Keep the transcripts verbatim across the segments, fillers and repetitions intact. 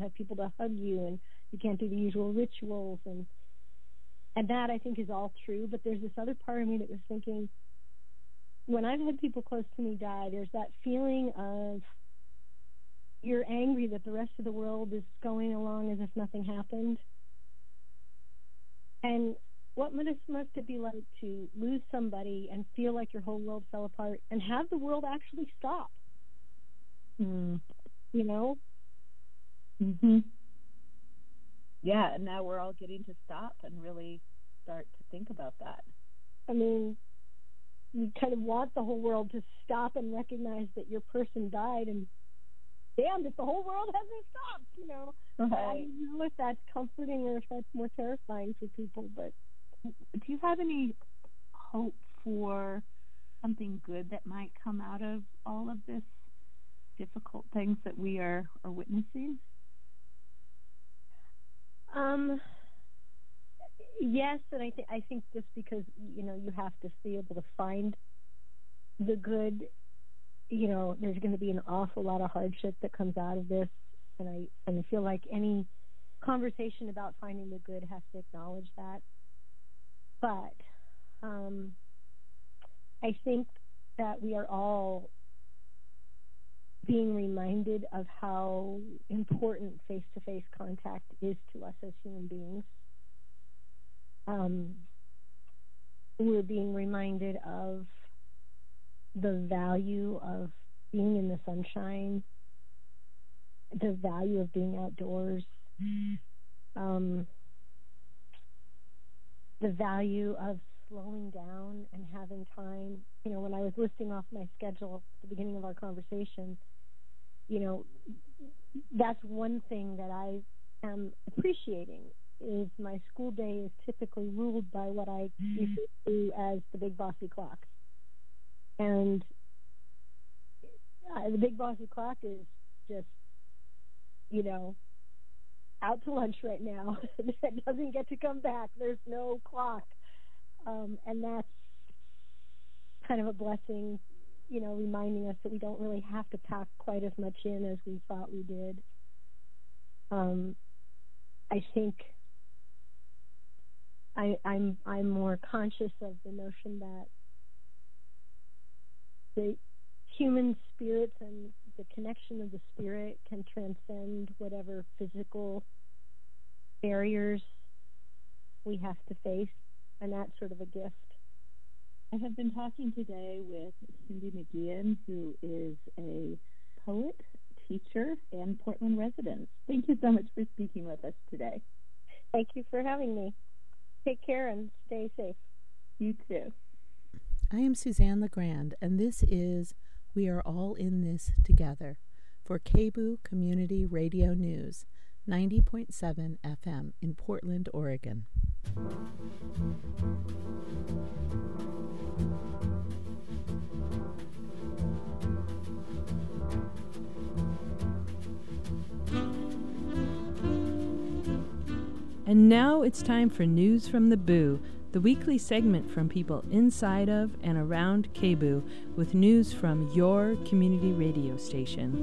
have people to hug you, and you can't do the usual rituals, and and that I think is all true. But there's this other part of me that was thinking, when I've had people close to me die, there's that feeling of you're angry that the rest of the world is going along as if nothing happened. And what must, must it be like to lose somebody and feel like your whole world fell apart and have the world actually stop? Mm. You know? Mm-hmm. Yeah, and now we're all getting to stop and really start to think about that. I mean, you kind of want the whole world to stop and recognize that your person died, and damn, if the whole world hasn't stopped, you know. Right. I don't know if that's comforting or if that's more terrifying for people, but do you have any hope for something good that might come out of all of this difficult things that we are, are witnessing? Um, yes, and I think I think just because, you know, you have to be able to find the good. You know, there's going to be an awful lot of hardship that comes out of this, and I and I feel like any conversation about finding the good has to acknowledge that. But um, I think that we are all being reminded of how important face-to-face contact is to us as human beings. Um, we're being reminded of the value of being in the sunshine, the value of being outdoors, um, the value of slowing down and having time. You know, when I was listing off my schedule at the beginning of our conversation, you know, that's one thing that I am appreciating is my school day is typically ruled by what I refer to as the big bossy clock. And uh, the big bossy clock is just, you know, out to lunch right now. It doesn't get to come back. There's no clock. Um, and that's kind of a blessing, you know, reminding us that we don't really have to pack quite as much in as we thought we did. Um, I think I, I'm I'm more conscious of the notion that the human spirits and the connection of the spirit can transcend whatever physical barriers we have to face, and that's sort of a gift. I have been talking today with Cindy McGeehan, who is a poet, teacher, and Portland resident. Thank you so much for speaking with us today. Thank you for having me. Take care and stay safe. You too. I am Suzanne LeGrand, and this is We Are All in This Together for K B U Community Radio News, ninety point seven F M in Portland, Oregon. And now it's time for News from the Boo, the weekly segment from people inside of and around K B U with news from your community radio station.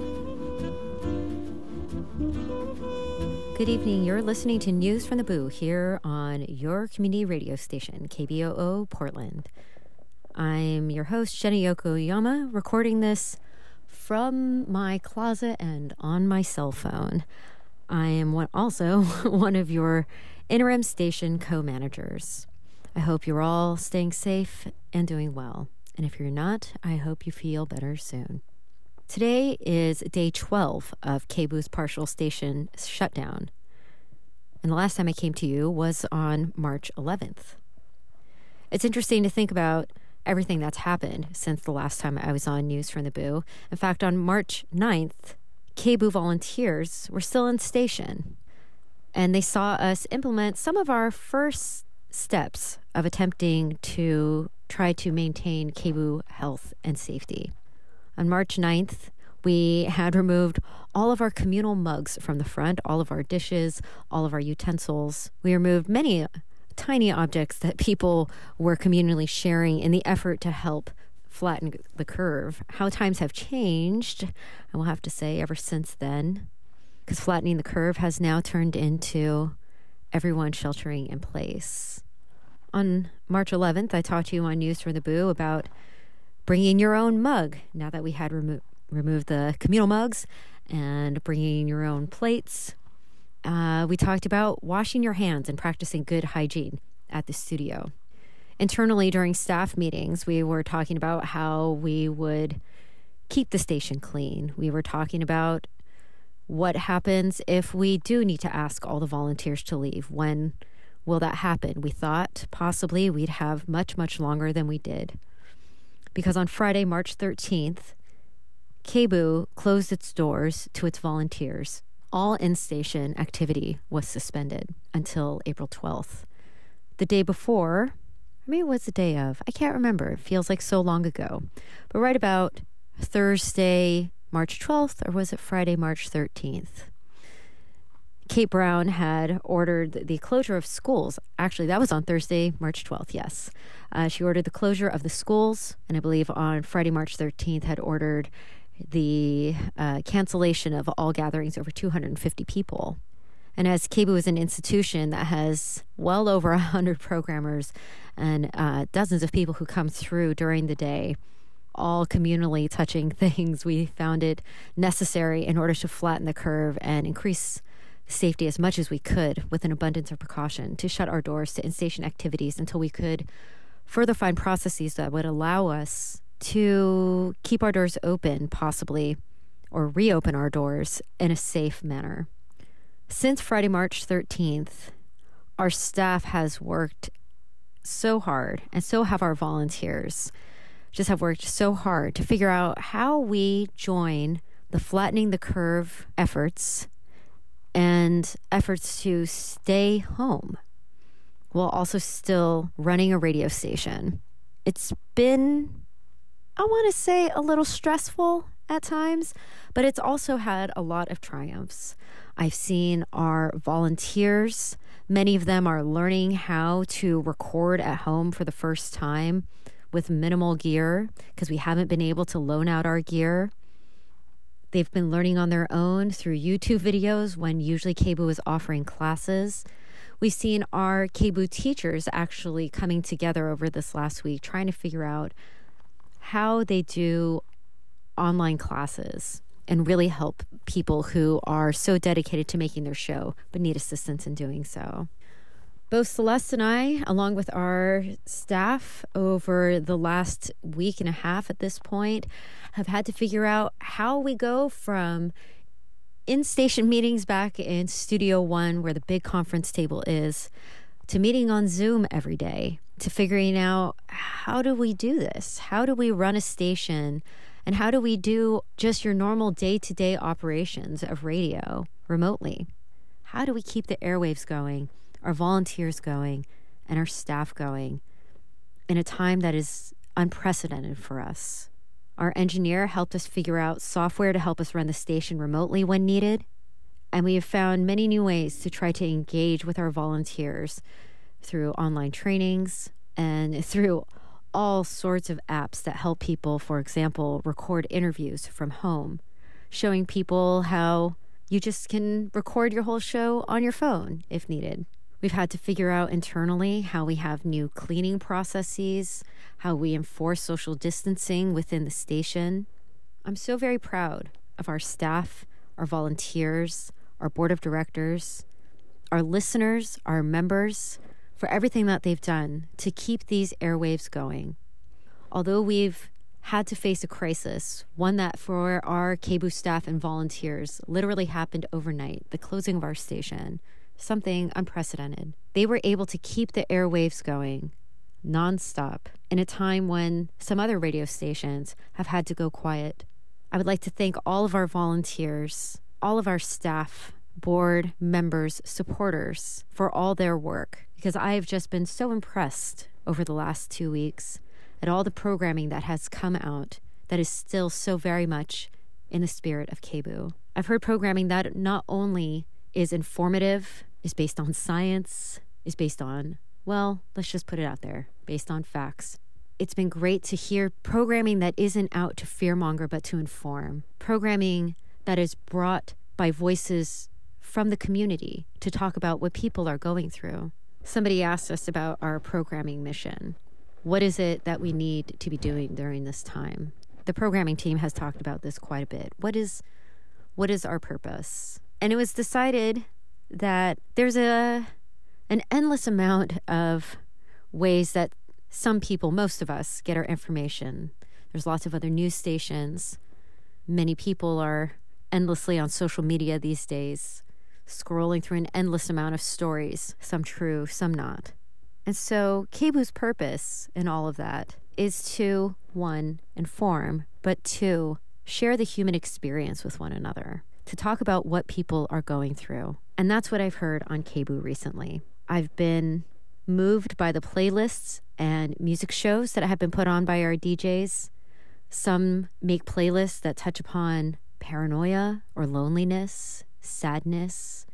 Good evening. You're listening to News from the Boo here on your community radio station, K B O O Portland. I'm your host, Jenny Yokoyama, recording this from my closet and on my cell phone. I am one, also one of your interim station co-managers. I hope you're all staying safe and doing well. And if you're not, I hope you feel better soon. Today is day twelve of K B U's partial station shutdown. And the last time I came to you was on March eleventh. It's interesting to think about everything that's happened since the last time I was on News from the Boo. In fact, on March ninth, K B U volunteers were still in station, and they saw us implement some of our first steps of attempting to try to maintain K B U health and safety. On March ninth, we had removed all of our communal mugs from the front, all of our dishes, all of our utensils. We removed many tiny objects that people were communally sharing in the effort to help flatten the curve. How times have changed, I will have to say, ever since then. because flattening the curve has now turned into everyone sheltering in place. On March eleventh, I talked to you on News from the Boo about bringing your own mug now that we had remo- removed the communal mugs, and bringing your own plates. Uh, we talked about washing your hands and practicing good hygiene at the studio. Internally, during staff meetings, we were talking about how we would keep the station clean. We were talking about what happens if we do need to ask all the volunteers to leave. When will that happen? We thought possibly we'd have much, much longer than we did. Because on Friday, March thirteenth, K B O closed its doors to its volunteers. All in-station activity was suspended until April twelfth. The day before, I mean, it was the day of, I can't remember. It feels like so long ago. But right about Thursday, March twelfth, or was it Friday, March thirteenth? Kate Brown had ordered the closure of schools. Actually, that was on Thursday, March twelfth, yes. Uh, she ordered the closure of the schools, and I believe on Friday, March thirteenth, had ordered the uh, cancellation of all gatherings over two hundred fifty people. And as K B O is an institution that has well over one hundred programmers and uh, dozens of people who come through during the day, all communally touching things, we found it necessary in order to flatten the curve and increase safety as much as we could with an abundance of precaution to shut our doors to in-station activities until we could further find processes that would allow us to keep our doors open, possibly, or reopen our doors in a safe manner. Since Friday, March thirteenth, our staff has worked so hard, and so have our volunteers, just have worked so hard to figure out how we join the flattening the curve efforts and efforts to stay home while also still running a radio station. It's been, I want to say, a little stressful at times, but it's also had a lot of triumphs. I've seen our volunteers, many of them are learning how to record at home for the first time with minimal gear because we haven't been able to loan out our gear. They've been learning on their own through YouTube videos when usually K B O is offering classes. We've seen our K B O teachers actually coming together over this last week, trying to figure out how they do online classes and really help people who are so dedicated to making their show but need assistance in doing so. Both Celeste and I, along with our staff over the last week and a half at this point, have had to figure out how we go from in-station meetings back in Studio One, where the big conference table is, to meeting on Zoom every day, to figuring out how do we do this? How do we run a station? And how do we do just your normal day-to-day operations of radio remotely? How do we keep the airwaves going, our volunteers going, and our staff going in a time that is unprecedented for us? Our engineer helped us figure out software to help us run the station remotely when needed. And we have found many new ways to try to engage with our volunteers through online trainings and through all sorts of apps that help people, for example, record interviews from home, showing people how you just can record your whole show on your phone if needed. We've had to figure out internally how we have new cleaning processes, how we enforce social distancing within the station. I'm so very proud of our staff, our volunteers, our board of directors, our listeners, our members, for everything that they've done to keep these airwaves going. Although we've had to face a crisis, one that for our K B O staff and volunteers literally happened overnight, the closing of our station, something unprecedented. They were able to keep the airwaves going nonstop in a time when some other radio stations have had to go quiet. I would like to thank all of our volunteers, all of our staff, board members, supporters for all their work, because I have just been so impressed over the last two weeks at all the programming that has come out that is still so very much in the spirit of K B O. I've heard programming that not only is informative, is based on science, is based on, well, let's just put it out there, based on facts. It's been great to hear programming that isn't out to fearmonger but to inform. Programming that has brought by voices from the community to talk about what people are going through. Somebody asked us about our programming mission. What is it that we need to be doing during this time? The programming team has talked about this quite a bit. What is what is our purpose? And it was decided that there's a an endless amount of ways that some people, most of us, get our information. There's lots of other news stations. Many people are endlessly on social media these days, scrolling through an endless amount of stories, some true, some not. And so K B Oo's purpose in all of that is to, one, inform, but two, share the human experience with one another, to talk about what people are going through. And that's what I've heard on K B Oo recently. I've been moved by the playlists and music shows that have been put on by our D Js. Some make playlists that touch upon paranoia or loneliness, sadness.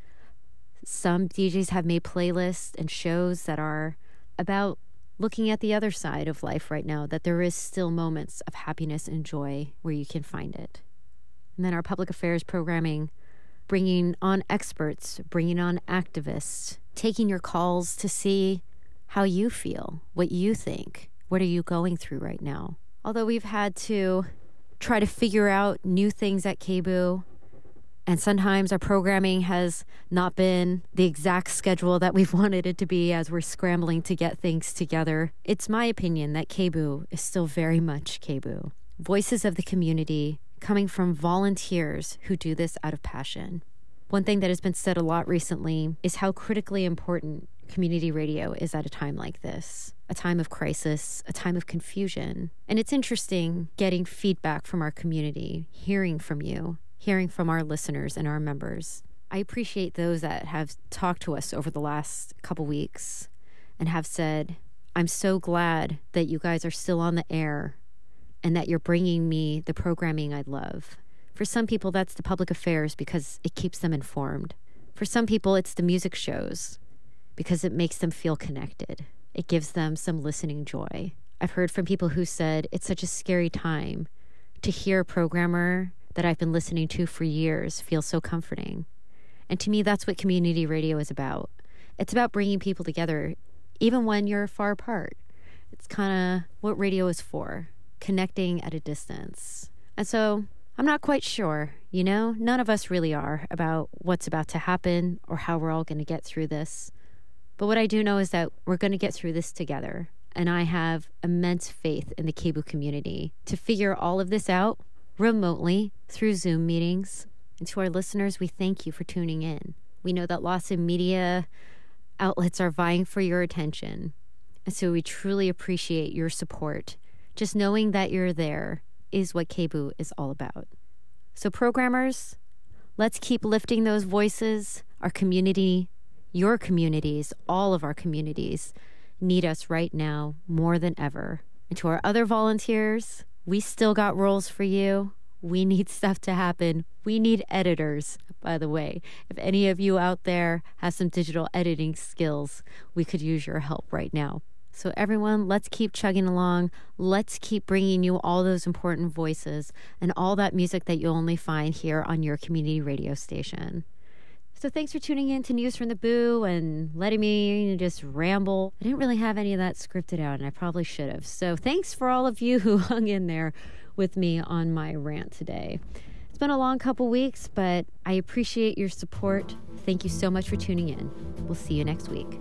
Some D Js have made playlists and shows that are about looking at the other side of life right now, that there is still moments of happiness and joy where you can find it. And then our public affairs programming, bringing on experts, bringing on activists, taking your calls to see how you feel, what you think, what are you going through right now. Although we've had to try to figure out new things at K B Oo, and sometimes our programming has not been the exact schedule that we've wanted it to be as we're scrambling to get things together, it's my opinion that K B Oo is still very much K B Oo. Voices of the community coming from volunteers who do this out of passion. One thing that has been said a lot recently is how critically important community radio is at a time like this, a time of crisis, a time of confusion. And it's interesting getting feedback from our community, hearing from you, hearing from our listeners and our members. I appreciate those that have talked to us over the last couple weeks and have said, I'm so glad that you guys are still on the air and that you're bringing me the programming I love. For some people, that's the public affairs because it keeps them informed. For some people, it's the music shows because it makes them feel connected. It gives them some listening joy. I've heard from people who said it's such a scary time to hear a programmer that I've been listening to for years feel so comforting. And to me, that's what community radio is about. It's about bringing people together, even when you're far apart. It's kind of what radio is for, connecting at a distance. And so I'm not quite sure, you know, none of us really are about what's about to happen or how we're all going to get through this. But what I do know is that we're going to get through this together. And I have immense faith in the K B Oo community to figure all of this out remotely through Zoom meetings. And to our listeners, we thank you for tuning in. We know that lots of media outlets are vying for your attention. And so we truly appreciate your support. Just knowing that you're there is what K B Oo is all about. So programmers, let's keep lifting those voices. Our community, your communities, all of our communities need us right now more than ever. And to our other volunteers, we still got roles for you. We need stuff to happen. We need editors, by the way. If any of you out there have some digital editing skills, we could use your help right now. So everyone, let's keep chugging along. Let's keep bringing you all those important voices and all that music that you'll only find here on your community radio station. So thanks for tuning in to News from the Boo and letting me just ramble. I didn't really have any of that scripted out, and I probably should have. So thanks for all of you who hung in there with me on my rant today. It's been a long couple weeks, but I appreciate your support. Thank you so much for tuning in. We'll see you next week.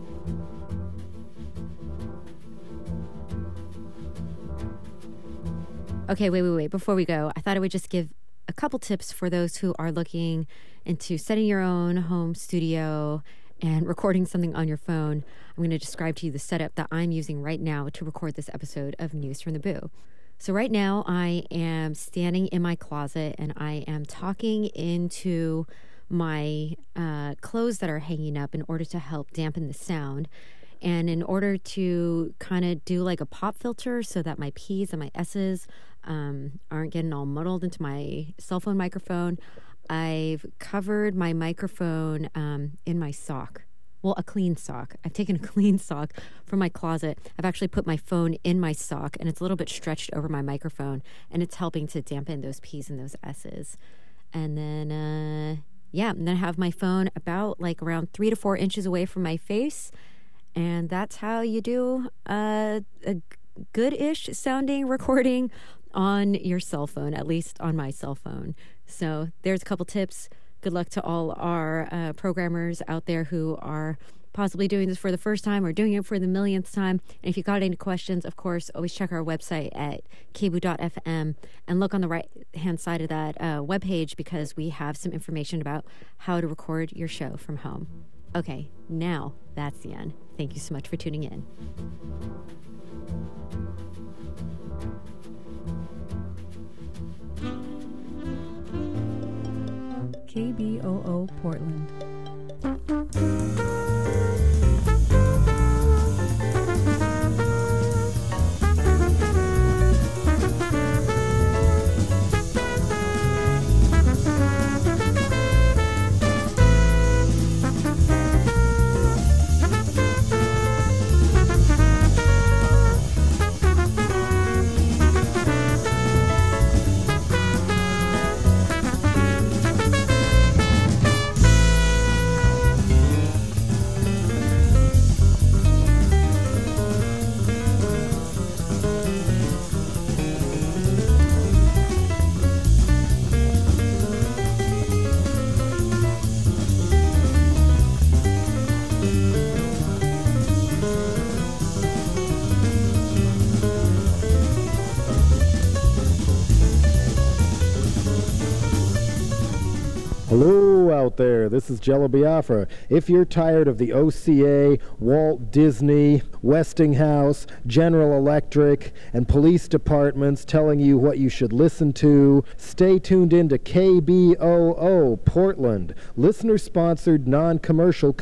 Okay, wait, wait, wait. Before we go, I thought I would just give a couple tips for those who are looking into setting your own home studio and recording something on your phone. I'm going to describe to you the setup that I'm using right now to record this episode of News from the Boo. So right now I am standing in my closet and I am talking into my uh, clothes that are hanging up in order to help dampen the sound. And in order to kind of do like a pop filter so that my P's and my S's um, aren't getting all muddled into my cell phone microphone, I've covered my microphone um, in my sock. Well, a clean sock. I've taken a clean sock from my closet. I've actually put my phone in my sock, and it's a little bit stretched over my microphone, and it's helping to dampen those P's and those S's. And then, uh, yeah, and then I have my phone about like around three to four inches away from my face. And that's how you do a, a good-ish sounding recording on your cell phone, at least on my cell phone. So there's a couple tips. Good luck to all our uh, programmers out there who are possibly doing this for the first time or doing it for the millionth time. And if you got any questions, of course, always check our website at k b o o dot f m and look on the right-hand side of that uh, webpage, because we have some information about how to record your show from home. Okay, now that's the end. Thank you so much for tuning in. K B O O Portland. Hello out there, this is Jello Biafra. If you're tired of the O C A, Walt Disney, Westinghouse, General Electric, and police departments telling you what you should listen to, stay tuned in to K B O O Portland, listener-sponsored, non-commercial